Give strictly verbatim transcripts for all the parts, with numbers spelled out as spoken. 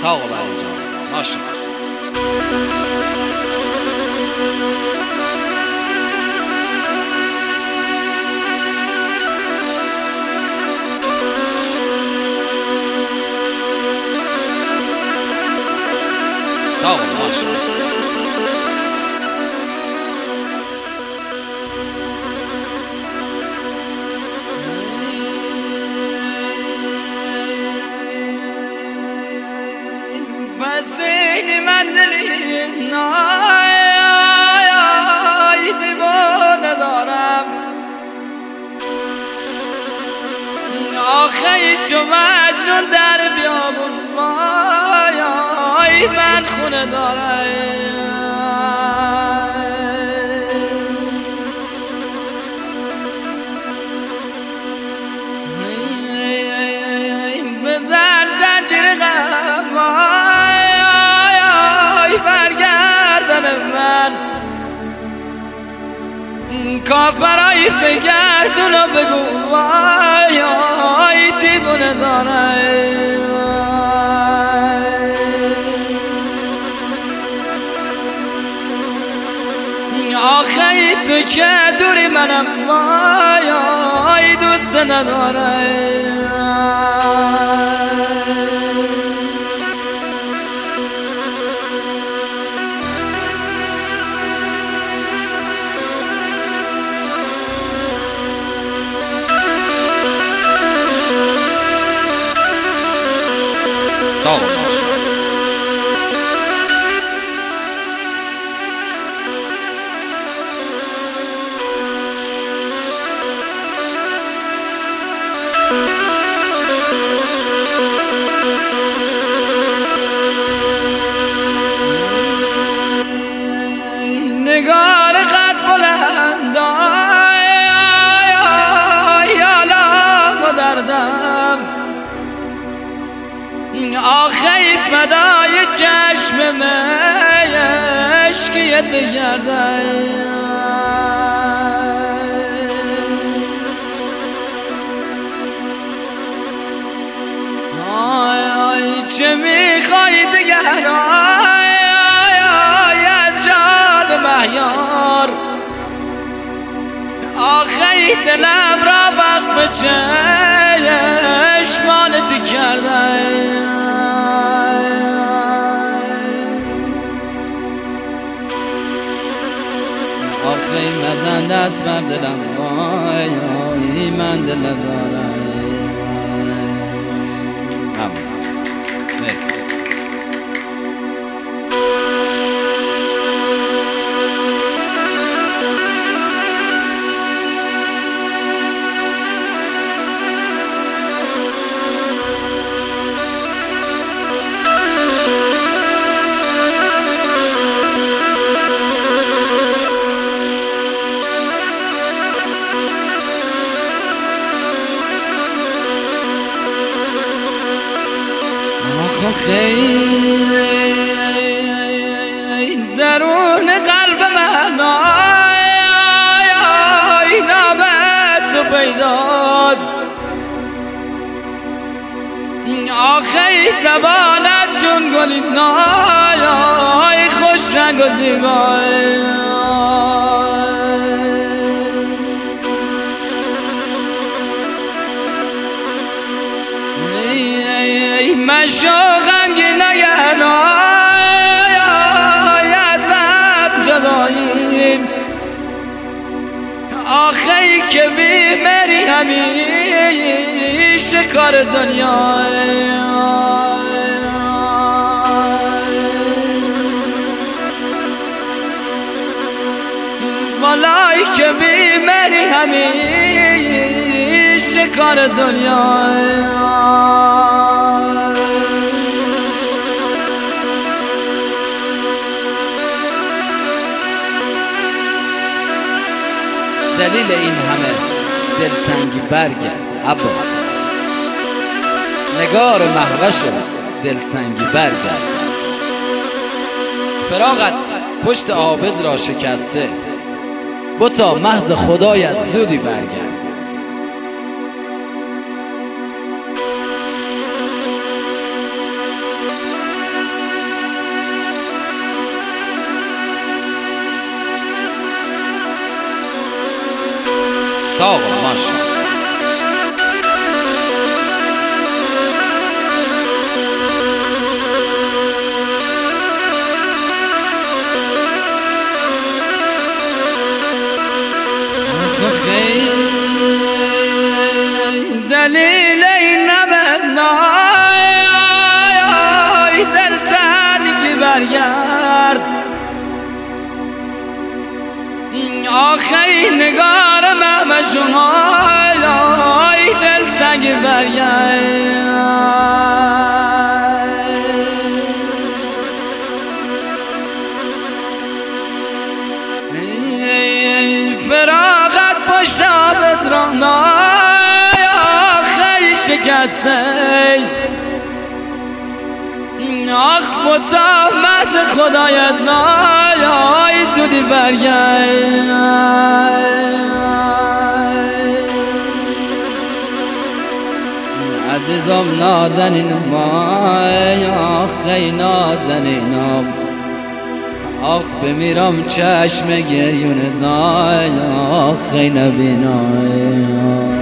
ساق و علی جان ماشاءالله. ساق و ماشاءالله. بسینی من دلی نای دیوانه دارم، آخه چو مجنون در بیابون وای من خونه دارم. بزن زنجیر غم برگردن من، کافرایی بگردون و بگو وای آی دیوونه داره. آخه تو که دوری منم وای آی دوست نداره. ساق و ماشاءالله. نگار قد بلند یالام و دردم، آخه فدای چشم مشکیت بگردم. آی آی چه میخوای دیگر آی آی از جان مهیار، آخه دلم را وقف چشمانت کردم. آخه مزن دست بر دلم وای آی من دل دارم. مرسی. خیلی درون قلب من آی نام تو پیداست، آخه زبانت چون گلی نای خوش رنگ و زیبای. من شوقم گی نگن آی ازم جداییم، آخه ای که بیمری همیشه کار دنیای. والای که بیمری همیشه کار دنیای. دلیل این همه دلتنگی برگرد عباس، نگار محوش دلسنگی برگرد، فراقت پشت عابد را شکسته، بتا محض خدایت زودی برگرد. ساق ماشا دلیل این نبندای دل تنگی برگرد آخی نگار ممشونای دل سنگی برگرد فراغت پشت آبت راندای آخی شکسته آخ بتا محض خدایت نای زودی برگرد عزیزم نازنین مای آخی نازنینم آخ بمیرم چشم گریون دای آخی نبینای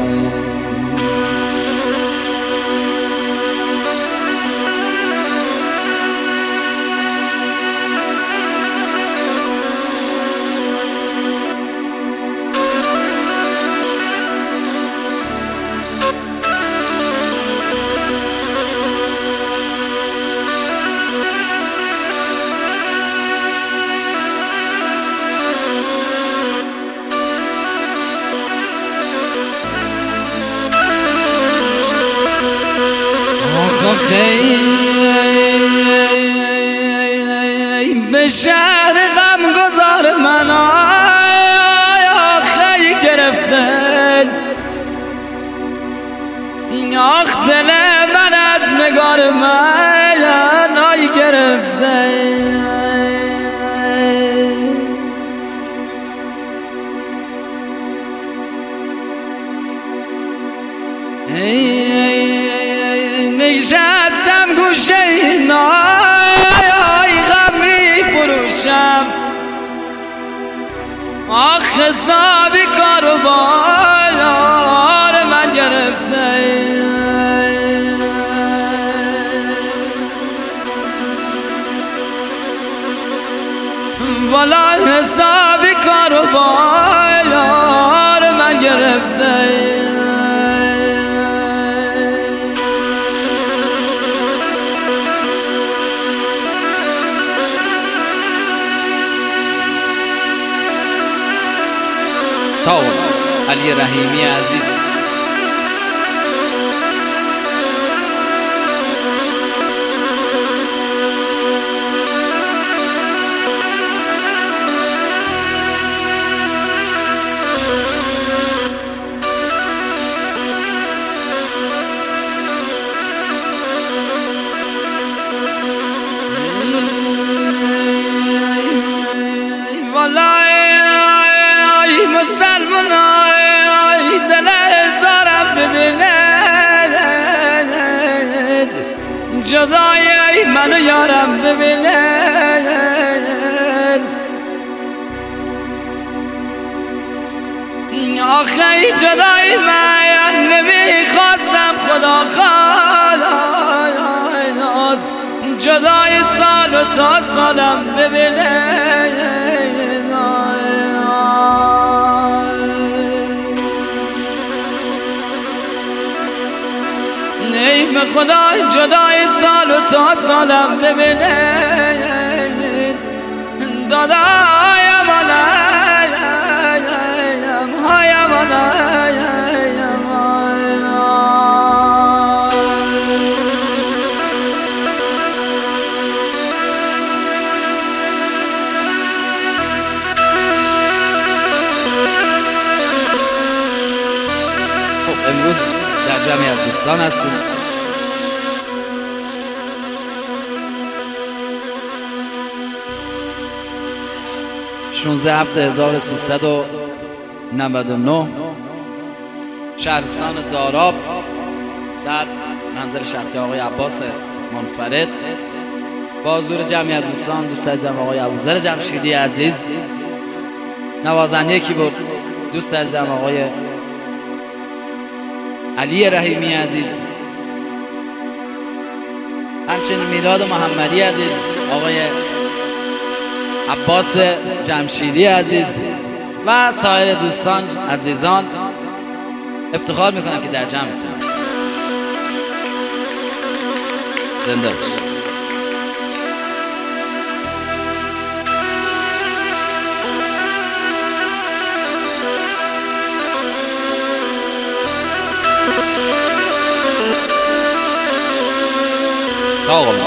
به شهر غم گذار من آخی گرفته آخ دل من از نگار من آی گرفته نشستم گوشه نای غم می فروشم آخ حسابی کاروبار من گرفته والا حسابی کاروبار من گرفته ساق علی رحیمی عزیز مسلمان های دل زارم ببیند جدای منو یارم ببیند آخی جدای من نمیخواستم خدا خواست جدای سال و تا سالم ببیند به خدا جدای سال و تا سالم ببینید دادایم علایم هایم علایم خب امروز در جمعی از دوستان هستیم شانزده هفته هزار و سیصد و نود و نه شهرستان داراب در منزل شخصی آقای عباس منفرد با حضور جمعی از دوستان دوست عزیزم آقای ابوذر جمشیدی عزیز، نوازنده کیبورد دوست عزیزم آقای علی رحیمی عزیز، همچنین میلاد محمدی عزیز، آقای عباس جمشیدی عزیز و سایر دوستان عزیزان، افتخار میکنم که در جمعتون هستم. زنده باشید. sağ olun.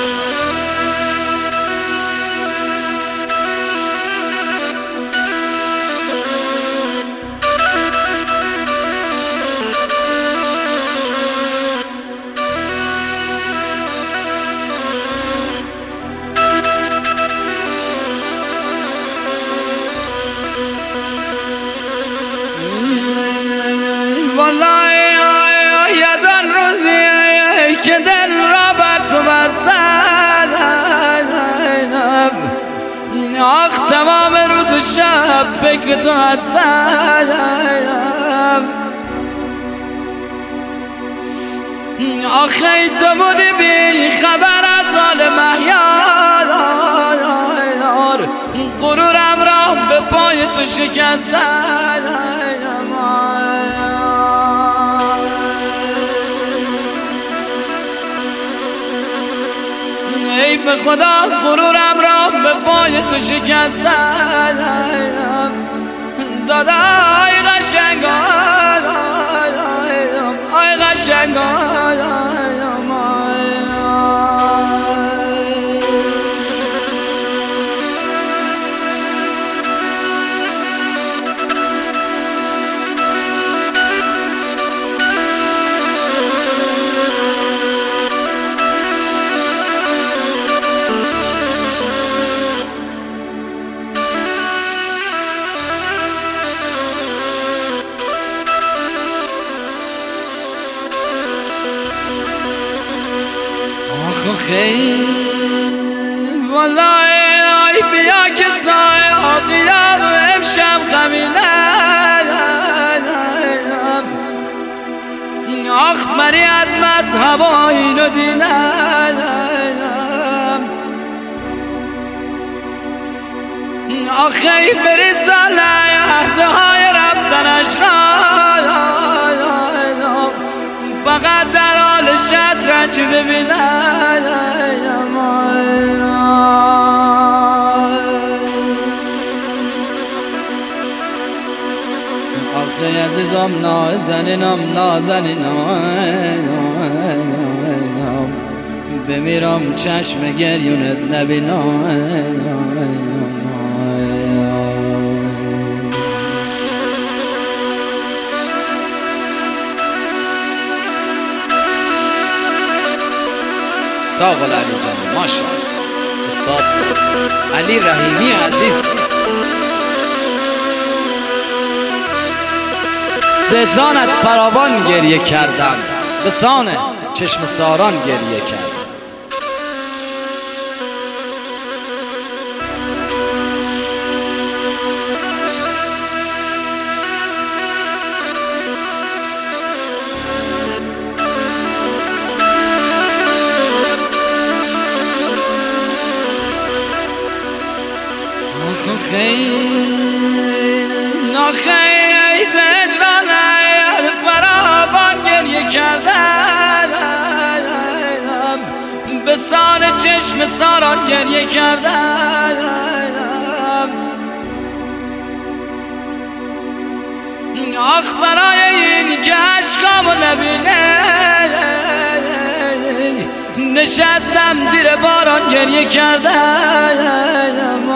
والله یزن روزی که دل را بر تو بستم، آخ تمام روز و شب فکر تو هستم، آخه تو بودی بی خبر از حال مهیار، غرورم را به پای تو شکستم. ای به خدا غرورم را به پای تو شکستم، دادای قشنگ آی قشنگ خیلی والله ای بیا که سایه آقیم امشب غمینم، آخ منی از مذهب و آیین و دینم، آخه ای بریزه لحظه های رفتنش را فقط در حال شطرنج ببینم. آخه عزیزم نازنینم نازنینم، بمیرم چشم گریونت نبینم. ساق علی جان ماشاءالله. استاد علی رحیمی عزیز، ز جانت فراوان گریه کردم، به سان چشم ساران گریه کردم. ناخی زجران فراوان گریه کردم، به سان چشم ساران گریه کردم، آخ برای این که عشقامو نبینه نشستم زیر باران گریه کردم.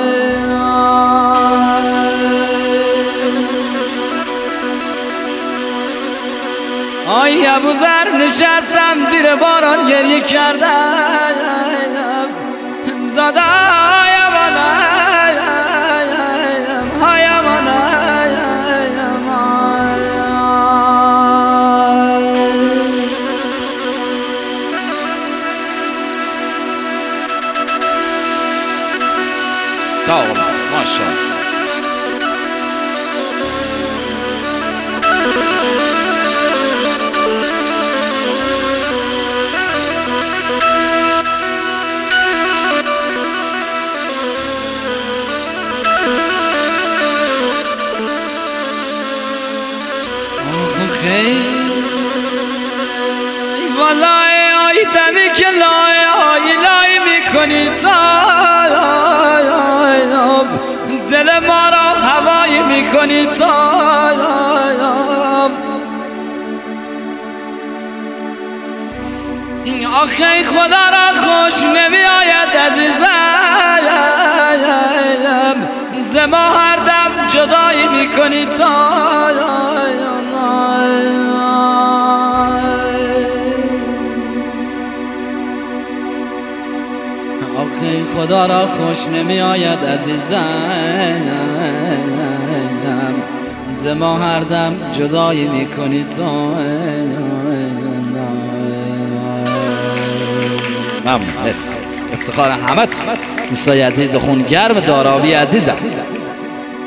آی ابوذر نشستم زیر باران گریه کردم، دادای منم های منم. ساق ماشاءالله. که لای لای میکنی تایب، دل ما را هوایی میکنی تایب. آخه خدا را خوش نمیآید عزیزم، ز ما هر دم جدایی میکنی تایب. آخه خدا را خوش نمی آید عزیزم، ز ما هر دم جدایی میکنی تو. ممنون، مرسی. افتخار همت دوستای عزیز خونگرم دارابی عزیزم.